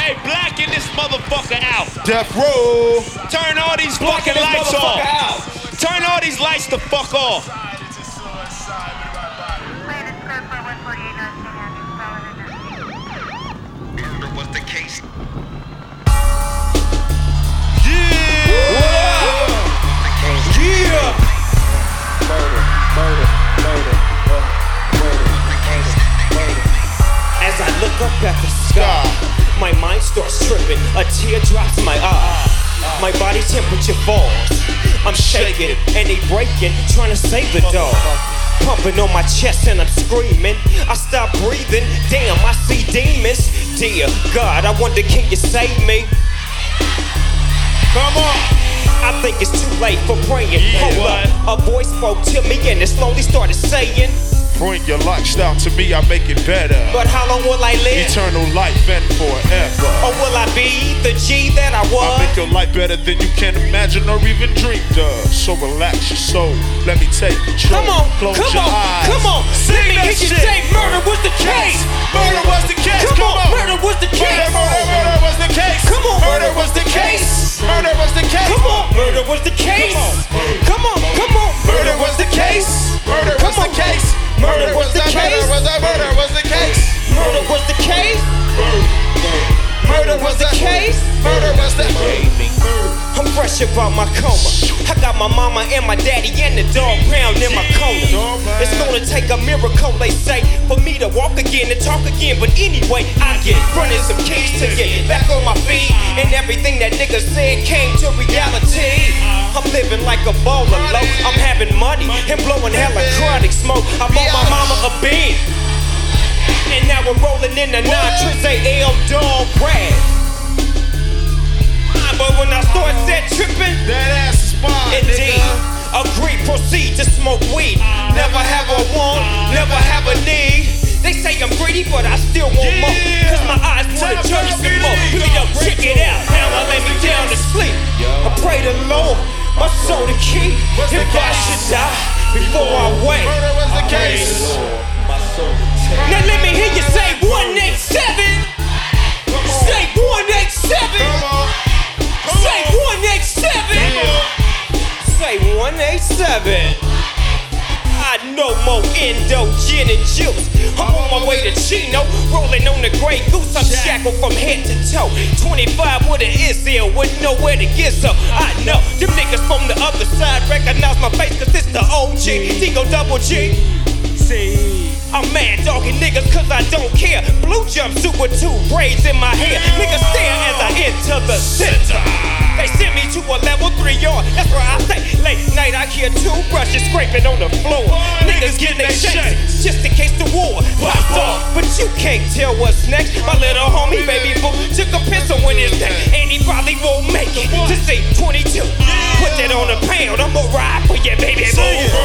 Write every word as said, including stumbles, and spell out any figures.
Hey, blacken this motherfucker out. Death Row. Turn all these fucking lights off. Out. Turn all these lights the fuck off. Murder was the case. Yeah. Yeah. Murder, murder, murder, murder, murder, murder. As I look up at the sky, my mind starts tripping. A tear drops my eye. My body temperature falls. I'm shaking and they breaking, trying to save the dog. Pumping on my chest and I'm screaming. I stop breathing. Damn, I see demons. Dear God, I wonder, can you save me? Come on. I think it's too late for praying. Yeah, Hold up, a voice spoke to me and it slowly started saying, Bring your lifestyle to me, I make it better. but how long will I live? Eternal life and forever. Or will I be the G that I I was? make your life better than you can imagine or even dreamed of. So relax your soul, let me take control. Come on, Close come your on, eyes. come on. Sing Let me that hear you shit. say murder was the case. Murder was the case. Come Come on, on. murder was the case. Murder, murder, murder was the case. Come on, Murder was the case. Murder was the case. Come on, murder was the case. Come on, come on, Murder was the case. Murder was the case. Murder was the case. Murder was the murder was the case. Murder was the case. Murder was the case. Murder was the I'm fresh about my coma. I got my mama and my daddy and the dog pound in my corner. It's gonna take a miracle, they say, for me to walk again and talk again. But anyway, I get running some keys to get back on my feet. And everything that nigga said came to reality. I'm living like a baller low. I'm having money and blowing hella chronic smoke. I bought my mama a bean. And now we're rolling in the nine triple L dog rag. But when I start set tripping, That ass is mine, indeed, nigga. agree, proceed to smoke weed. Never have a want, never have a need. They say I'm greedy, but I still want more. Cause my eyes wanna Tell turn me some more. the Yo, check it out. Now I lay me down to sleep. I pray the Lord, my soul to keep. If I should die before I wake. Murder was the case. Now let me hear you say one eight seven. Say one eight seven. Come on. Say one eight seven. Say one eight seven. I know more endo, gin, and juice. I'm on my way to Chino, rolling on the Grey Goose. I'm shackled from head to toe. twenty-five with an Izzy with nowhere to get so. I know them niggas from the other side recognize my face, cause it's the O G. Digo double G. See. I'm mad dogging niggas cause I don't care. Blue jumpsuit with two braids in my hair. Niggas stare as I enter the center. They send me to a level three yard. That's where I stay. Late night I hear two brushes scraping on the floor. Niggas getting their shakes just in case the war pops off. But you can't tell what's next. My little homie baby boo took a pencil in his neck, and he probably won't make it to see twenty-two. Put that on a pound. I'ma ride for you, baby boo.